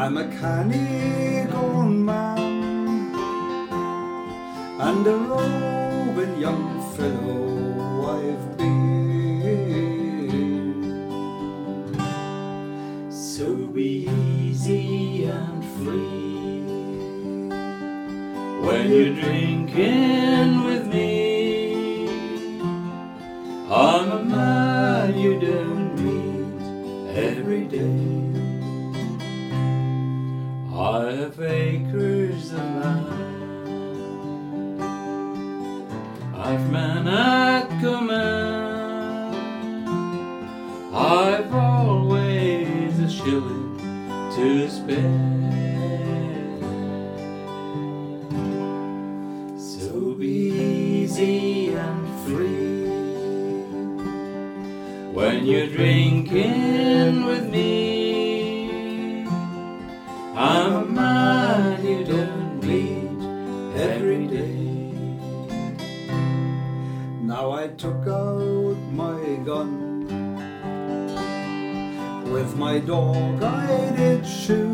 I'm a canny gone man, and a roving young fellow I've been. So be easy and free when you're drinking with me. I'm a man you don't meet every day. I have acres of land, I've men at command, I've always a shilling to spare. So be easy and free when you're drinking with me. I'm a man you don't meet every day. Now I took out my gun, with my dog I did shoot,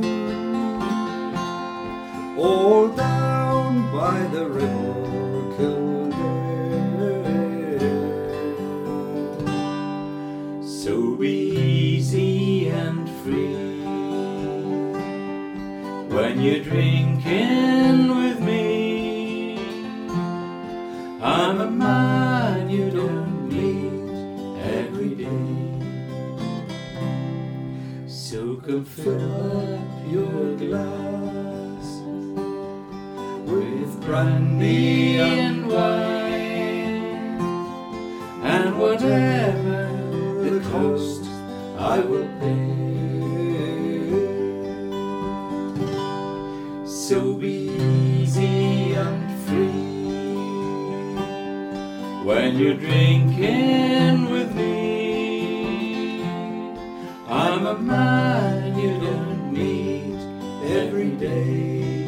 all down by the river Kildare. So be easy and free when you're drinking with me. I'm a man you don't meet every day. So come fill up your glass with brandy and wine, and whatever the cost I will pay. So be easy and free when you're drinking with me. I'm a man you don't meet every day.